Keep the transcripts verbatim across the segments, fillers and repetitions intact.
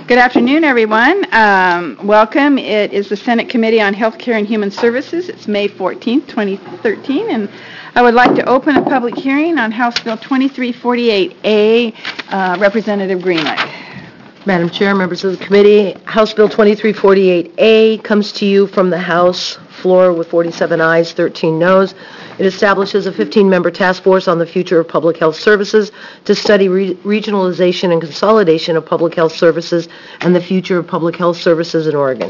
Good afternoon, everyone. Um, welcome. It is the Senate Committee on Healthcare and Human Services. It's May fourteenth, twenty thirteen, and I would like to open a public hearing on House Bill twenty-three forty-eight A. Uh, Representative Greenlight. Madam Chair, members of the committee, House Bill twenty-three forty-eight A comes to you from the House floor with forty-seven ayes, thirteen noes. It establishes a fifteen-member task force on the future of public health services to study re- regionalization and consolidation of public health services and the future of public health services in Oregon.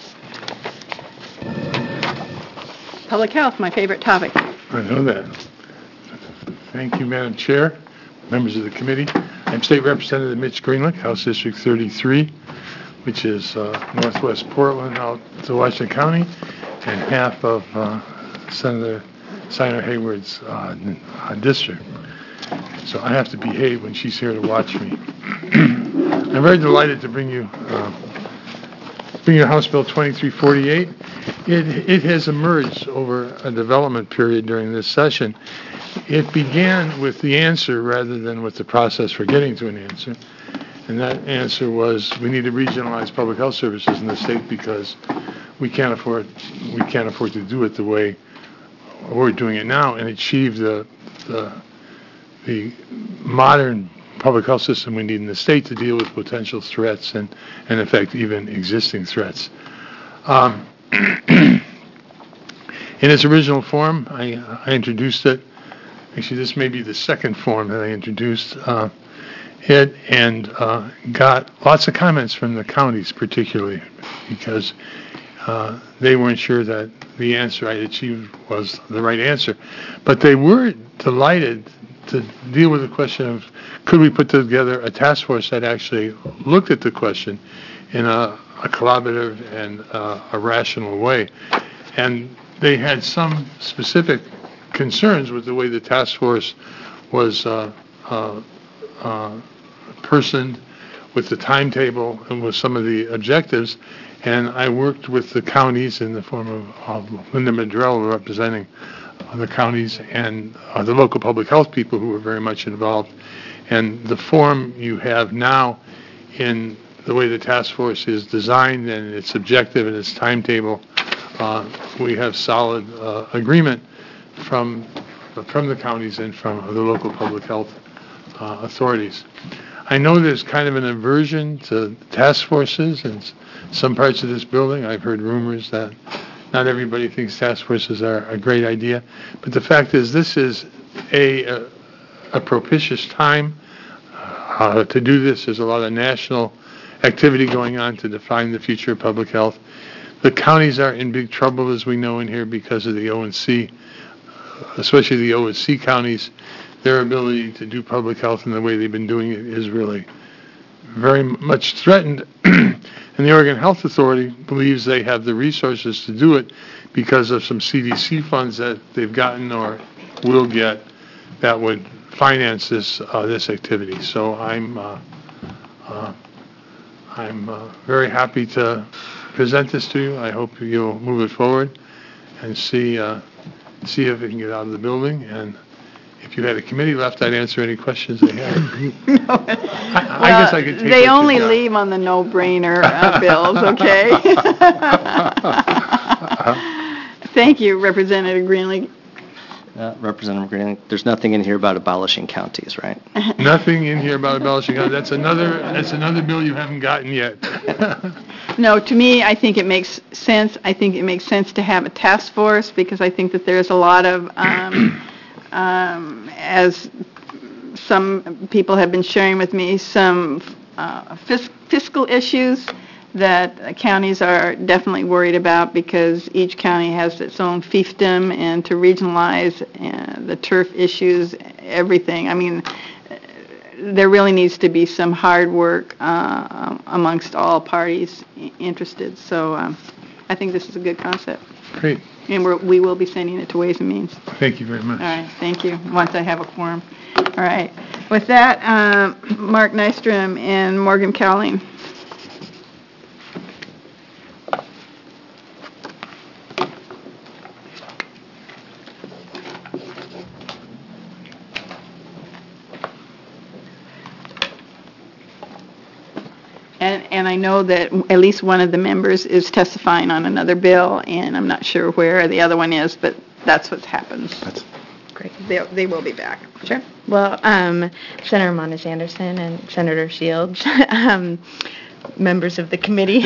Public health, my favorite topic. I know that. Thank you, Madam Chair, members of the committee. I'm State Representative Mitch Greenlick, House District thirty-three, which is uh, northwest Portland out to Washington County, and half of uh, Senator Senator Hayward's uh, uh, district. So I have to behave when she's here to watch me. I'm very delighted to bring you uh, bring you House Bill twenty-three forty-eight. It, it has emerged over a development period during this session. It began with the answer rather than with the process for getting to an answer. And that answer was we need to regionalize public health services in the state because we can't afford we can't afford to do it the way we're doing it now and achieve the the, the modern public health system we need in the state to deal with potential threats and, and in fact, even existing threats. Um, in its original form, I, I introduced it. Actually, this may be the second form that I introduced uh, it and uh, got lots of comments from the counties particularly because uh, they weren't sure that the answer I achieved was the right answer. But they were delighted to deal with the question of could we put together a task force that actually looked at the question in a, a collaborative and uh, a rational way. And they had some specific concerns with the way the task force was uh, uh, uh, personed, with the timetable, and with some of the objectives. And I worked with the counties in the form of uh, Linda Madrell representing uh, the counties and uh, the local public health people who were very much involved. And the form you have now in the way the task force is designed and its objective and its timetable, uh, we have solid uh, agreement from from the counties and from the local public health uh, authorities. I know there's kind of an aversion to task forces in some parts of this building. I've heard rumors that not everybody thinks task forces are a great idea, but the fact is this is a a, a propitious time uh, to do this. There's a lot of national activity going on to define the future of public health. The counties are in big trouble, as we know in here, because of the O and C, especially the O and C counties. Their ability to do public health in the way they've been doing it is really very much threatened. And the Oregon Health Authority believes they have the resources to do it because of some C D C funds that they've gotten or will get that would finance this uh, this activity. So I'm uh, uh, I'm uh, very happy to present this to you. I hope you'll move it forward and see uh, see if it can get out of the building. And if you had a committee left, I'd answer any questions they had. no. I, well, I guess I could take They what only you got. leave on the no-brainer uh, bills, okay? Thank you, Representative Greenlee. Uh, Representative Green, there's nothing in here about abolishing counties, right? Nothing in here about abolishing counties. That's another that's another bill you haven't gotten yet. No, to me, I think it makes sense. I think it makes sense to have a task force because I think that there's a lot of, um, um, as some people have been sharing with me, some uh, fis- fiscal issues that counties are definitely worried about because each county has its own fiefdom, and to regionalize uh, the turf issues, everything. I mean, there really needs to be some hard work uh, amongst all parties interested. So um, I think this is a good concept. Great. And we're, we will be sending it to Ways and Means. Thank you very much. All right. Thank you. Once I have a quorum. All right. With that, um, Mark Nystrom and Morgan Cowling. And, and I know that at least one of the members is testifying on another bill, and I'm not sure where the other one is, but that's what's happened. That's Great. They, they will be back. Sure. Well, um, Senator Monis Anderson and Senator Shields, um, members of the committee.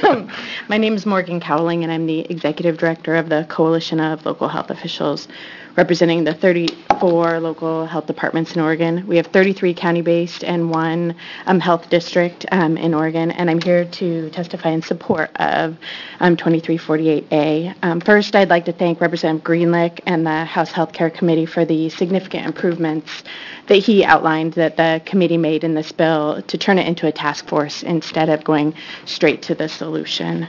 My name is Morgan Cowling, and I'm the executive director of the Coalition of Local Health Officials, representing the thirty-four local health departments in Oregon. We have thirty-three county-based and one um, health district um, in Oregon, and I'm here to testify in support of um, twenty-three forty-eight A. Um, first, I'd like to thank Representative Greenlick and the House Health Care Committee for the significant improvements that he outlined that the committee made in this bill to turn it into a task force instead of going straight to the solution.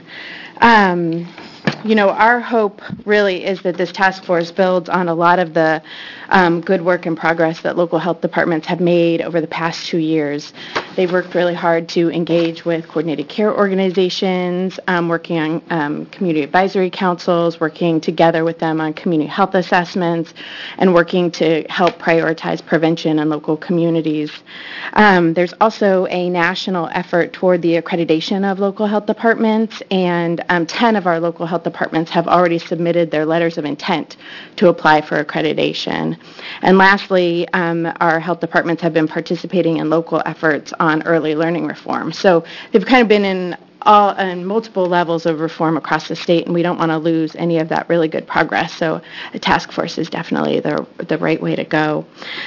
Um, You know, our hope really is that this task force builds on a lot of the um, good work and progress that local health departments have made over the past two years. They've worked really hard to engage with coordinated care organizations, um, working on um, community advisory councils, working together with them on community health assessments, and working to help prioritize prevention in local communities. Um, there's also a national effort toward the accreditation of local health departments, and um, ten of our local health departments have already submitted their letters of intent to apply for accreditation. And lastly, um, our health departments have been participating in local efforts on early learning reform. So they've kind of been in all in multiple levels of reform across the state, and we don't want to lose any of that really good progress. So a task force is definitely the the right way to go.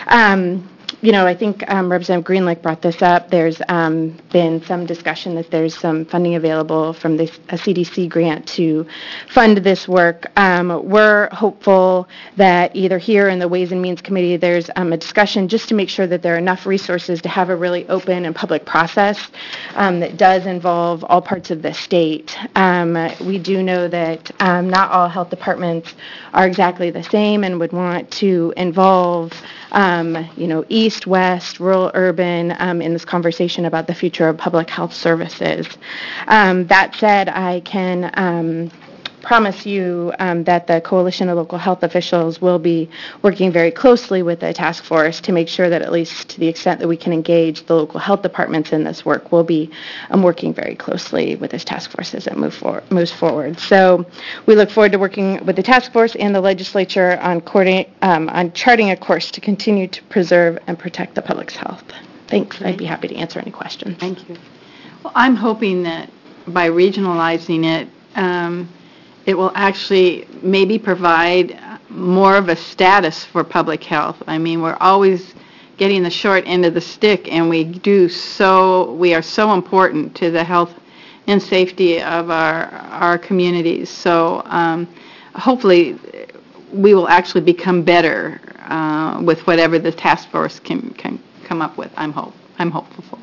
Um, You know, I think um, Representative Greenlick brought this up. There's um, been some discussion that there's some funding available from this a C D C grant to fund this work. Um, we're hopeful that either here in the Ways and Means Committee there's um, a discussion just to make sure that there are enough resources to have a really open and public process um, that does involve all parts of the state. Um, we do know that um, not all health departments are exactly the same and would want to involve Um, you know, east, west, rural, urban, um, in this conversation about the future of public health services. Um, that said, I can um, promise you um, that the Coalition of Local Health Officials will be working very closely with the task force to make sure that at least to the extent that we can engage the local health departments in this work, we'll be um, working very closely with this task force as it move for, moves forward. So we look forward to working with the task force and the legislature on, um, on charting a course to continue to preserve and protect the public's health. Thanks. I'd be happy to answer any questions. Thank you. Well, I'm hoping that by regionalizing it, um, it will actually maybe provide more of a status for public health. I mean, we're always getting the short end of the stick, and we do so, we are so important to the health and safety of our, our communities. So um, hopefully we will actually become better uh, with whatever the task force can, can come up with, I'm, hope, I'm hopeful for.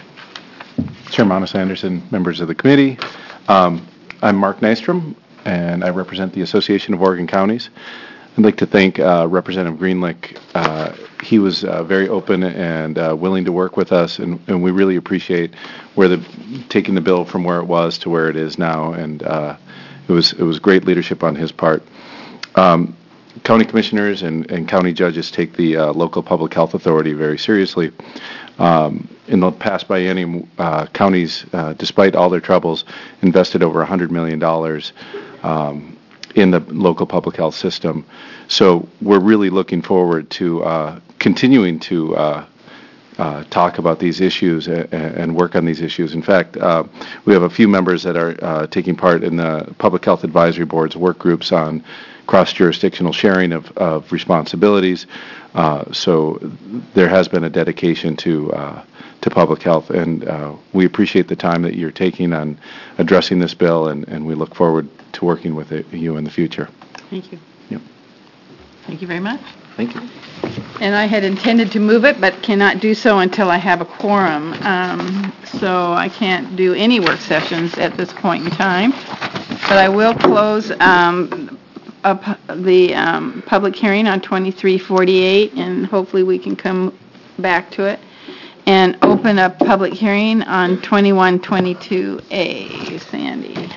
Chair Monis Anderson, members of the committee. Um, I'm Mark Nystrom, and I represent the Association of Oregon Counties. I'd like to thank uh, Representative Greenlick. Uh, he was uh, very open and uh, willing to work with us, and, and we really appreciate where the taking the bill from where it was to where it is now, and uh, it was it was great leadership on his part. Um, county commissioners and, and county judges take the uh, local public health authority very seriously. Um, in the past biennium, uh, counties, uh, despite all their troubles, invested over one hundred million dollars um, in the local public health system. So we're really looking forward to uh, continuing to uh, uh, talk about these issues and, and work on these issues. In fact, uh, we have a few members that are uh, taking part in the Public Health Advisory Board's work groups on cross-jurisdictional sharing of, of responsibilities. Uh, so there has been a dedication to uh, to public health, and uh, we appreciate the time that you're taking on addressing this bill, and, and we look forward to working with it, you in the future. Thank you. Yep. Thank you very much. Thank you. And I had intended to move it, but cannot do so until I have a quorum. Um, so I can't do any work sessions at this point in time. But I will close um, up the um, public hearing on twenty-three forty-eight, and hopefully we can come back to it, and open up public hearing on twenty-one twenty-two A. Sandy.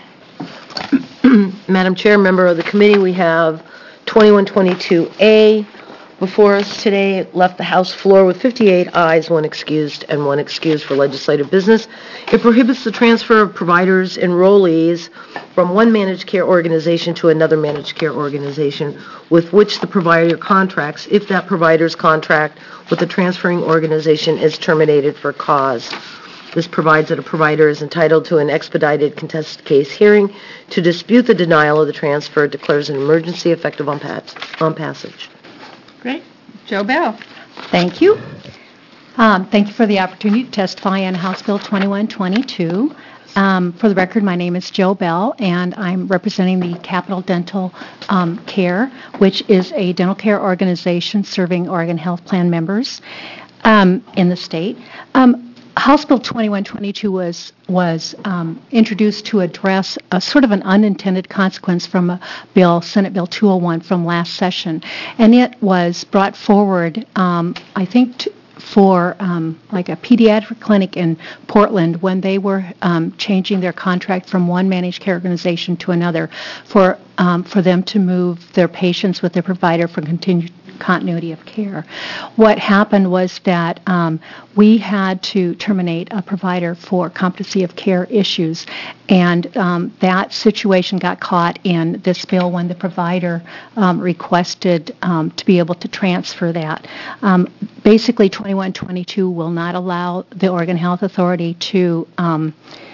Madam Chair, member of the committee, we have twenty-one twenty-two A, before us today left the House floor with fifty-eight ayes, one excused, and one excused for legislative business. It prohibits the transfer of providers' enrollees from one managed care organization to another managed care organization with which the provider contracts if that provider's contract with the transferring organization is terminated for cause. This provides that a provider is entitled to an expedited contested case hearing to dispute the denial of the transfer, declares an emergency effective on pass- on passage. Great. Joe Bell. Thank you. Um, Thank you for the opportunity to testify on House Bill twenty-one twenty-two. Um, For the record, my name is Joe Bell, and I'm representing the Capital Dental um, Care, which is a dental care organization serving Oregon Health Plan members um, in the state. Um, House Bill twenty-one twenty-two was was um, introduced to address a sort of an unintended consequence from a bill, Senate Bill two oh one from last session, and it was brought forward, um, I think, to, for um, like a pediatric clinic in Portland when they were um, changing their contract from one managed care organization to another for um, for them to move their patients with their provider for continued continuity of care. What happened was that um, we had to terminate a provider for competency of care issues, and um, that situation got caught in this bill when the provider um, requested um, to be able to transfer that. Um, basically, twenty-one twenty-two will not allow the Oregon Health Authority to um,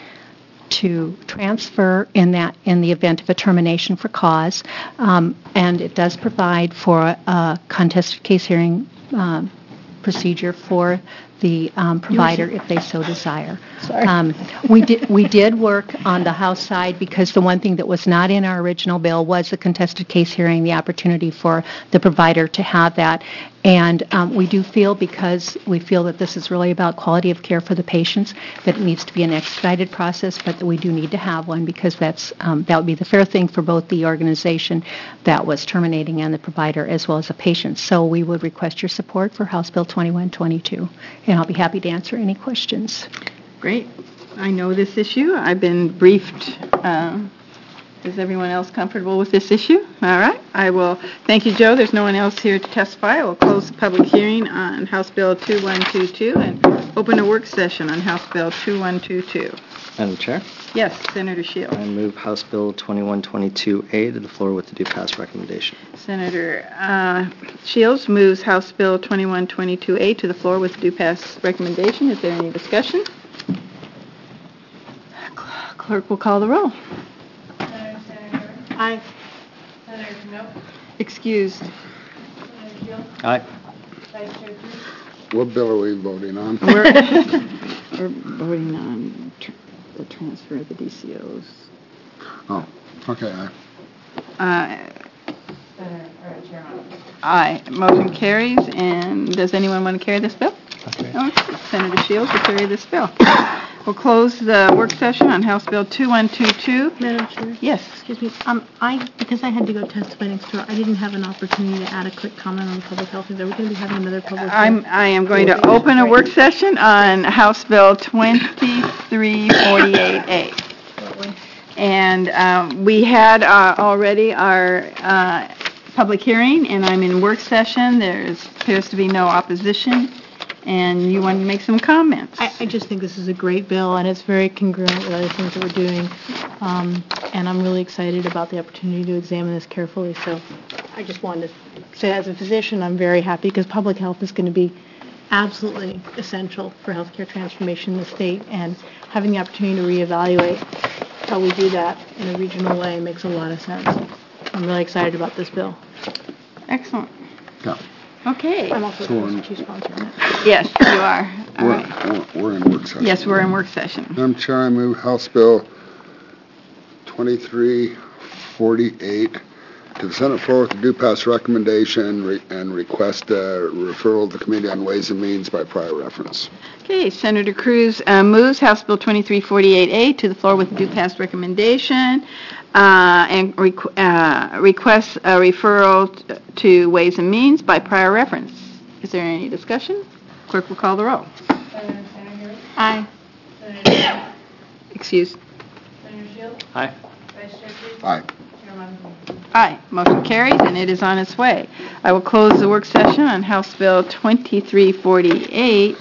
to transfer in that in the event of a termination for cause, um, and it does provide for a, a contested case hearing um, procedure for the um, provider if they so desire. Sorry. Um, we did we did work on the House side because the one thing that was not in our original bill was the contested case hearing, the opportunity for the provider to have that. And um, we do feel, because we feel that this is really about quality of care for the patients, that it needs to be an expedited process, but that we do need to have one because that's um, that would be the fair thing for both the organization that was terminating and the provider as well as the patient. So we would request your support for House Bill twenty-one twenty-two, and I'll be happy to answer any questions. Great. I know this issue. I've been briefed. Um, Is everyone else comfortable with this issue? All right. I will, thank you, Joe. There's no one else here to testify. I will close the public hearing on House Bill twenty-one twenty-two and open a work session on House Bill twenty-one twenty-two. Madam Chair, Yes, Senator Shields. I move House Bill twenty-one twenty-two A to the floor with the due pass recommendation. Senator uh, Shields moves House Bill twenty-one twenty-two A to the floor with due pass recommendation. Is there any discussion? Clerk will call the roll. Aye. Senator Snow? Excused. Senator Shields? Aye. Vice Chair Cruz? What bill are we voting on? We're we're voting on tr- the transfer of the D C Os. Oh, okay, aye. Uh, Senator, or Chairman? Aye. Motion carries. And does anyone want to carry this bill? Okay. Okay. Senator Shields will carry this bill. We'll close the work session on House Bill twenty-one twenty-two. Madam Chair? Yes. Excuse me, um, I, because I had to go testify next door, I didn't have an opportunity to add a quick comment on the public health. Are we going to be having another public? I'm, hearing? I am going to open a work session on House Bill twenty-three forty-eight A. And um, we had uh, already our uh, public hearing, and I'm in work session. There appears to be no opposition, and you want to make some comments. I, I just think this is a great bill, and it's very congruent with other things that we're doing. Um, and I'm really excited about the opportunity to examine this carefully. So I just wanted to say, as a physician, I'm very happy because public health is going to be absolutely essential for healthcare transformation in the state, and having the opportunity to reevaluate how we do that in a regional way makes a lot of sense. I'm really excited about this bill. Excellent. Yeah. Okay. I'm also So, the chief sponsor on it. Yes, you are. All We're, right. we're- we're in work session. Yes, we're in work session. Madam Chair, I move House Bill twenty-three forty-eight to the Senate floor with the due pass recommendation re- and request a referral to the Committee on Ways and Means by prior reference. Okay, Senator Cruz uh, moves House Bill twenty-three forty-eight A to the floor with due pass recommendation uh, and requ- uh, requests a referral t- to Ways and Means by prior reference. Is there any discussion? Clerk will call the roll. Senator Sanders? Aye. Senator Sanders? Excuse. Senator Shields? Aye. Vice Chair Cruz? Aye. Chairman? Aye. Motion carries, and it is on its way. I will close the work session on House Bill twenty-three forty-eight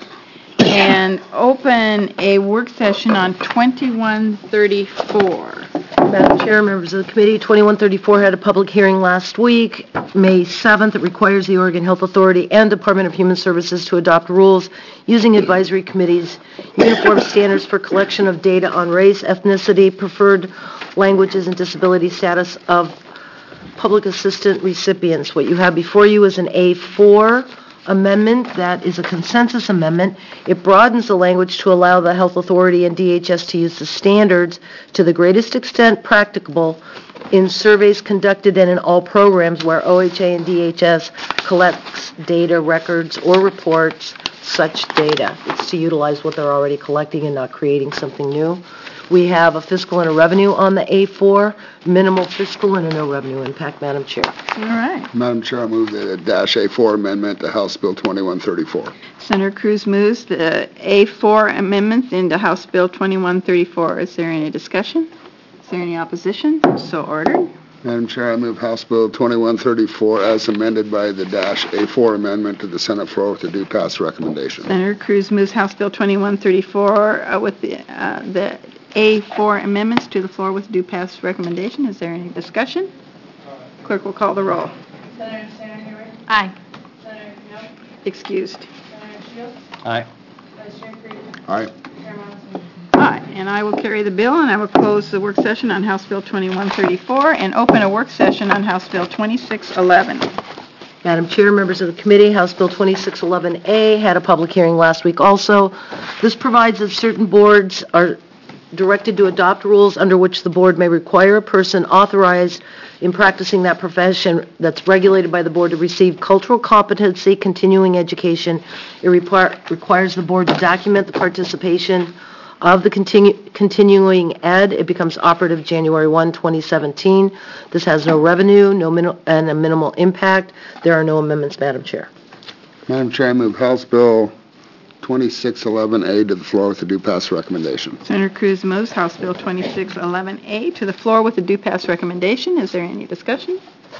and open a work session on twenty-one thirty-four. Madam Chair, members of the committee, twenty-one thirty-four had a public hearing last week, May seventh. It requires the Oregon Health Authority and Department of Human Services to adopt rules using advisory committees, uniform standards for collection of data on race, ethnicity, preferred languages, and disability status of public assistant recipients. What you have before you is an A four amendment that is a consensus amendment. It broadens the language to allow the Health Authority and D H S to use the standards to the greatest extent practicable in surveys conducted and in all programs where O H A and D H S collects data, records, or reports such data. It's to utilize what they're already collecting and not creating something new. We have a fiscal and a revenue on the A four, minimal fiscal and a no revenue impact, Madam Chair. All right. Madam Chair, I move the dash A four amendment to House Bill twenty-one thirty-four. Senator Cruz moves the A four amendments into House Bill twenty-one thirty-four. Is there any discussion? Is there any opposition? So ordered. Madam Chair, I move House Bill twenty-one thirty-four as amended by the dash A four amendment to the Senate floor with a due pass recommendation. Senator Cruz moves House Bill twenty-one thirty-four uh, with the, uh, the A four amendments to the floor with due pass recommendation. Is there any discussion? Clerk will call the roll. Senator Henry. Aye. Senator Young. Excused. Senator Shields. Aye. Vice Chair Creed. Aye. Chair Monahan. Aye, and I will carry the bill, and I will close the work session on House Bill twenty-one thirty-four and open a work session on House Bill twenty-six eleven. Madam Chair, members of the committee, House Bill twenty-six eleven A had a public hearing last week also. This provides that certain boards are directed to adopt rules under which the board may require a person authorized in practicing that profession that's regulated by the board to receive cultural competency, continuing education. It require, requires the board to document the participation of the continu, continuing ed. It becomes operative January first, twenty seventeen. This has no revenue, no min, and a minimal impact. There are no amendments, Madam Chair. Madam Chair, I move House Bill twenty-six eleven A to the floor with a due pass recommendation. Senator Cruz moves House Bill twenty-six eleven A to the floor with a due pass recommendation. Is there any discussion?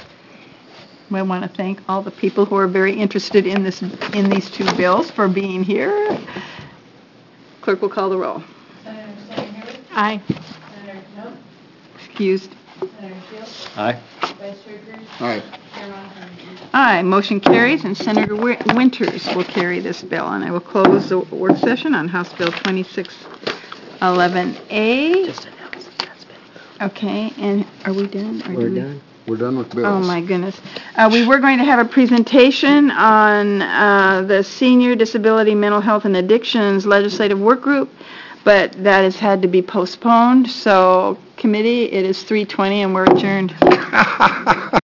I want to thank all the people who are very interested in this, in these two bills for being here. Clerk will call the roll. Senator Henry. Aye. Senator Young. Excused. Senator Shields. Aye. Vice Chair Creed. Aye. Chair Monahan. Aye, motion carries, and Senator Wi- Winters will carry this bill. And I will close the work session on House Bill twenty-six eleven A. Just announce that that's been moved. Okay, and are we done? Or do We're we- done. We're done with bills. Oh, my goodness. Uh, We were going to have a presentation on uh, the Senior Disability Mental Health and Addictions Legislative Work Group, but that has had to be postponed. So, committee, it is three twenty and we're adjourned.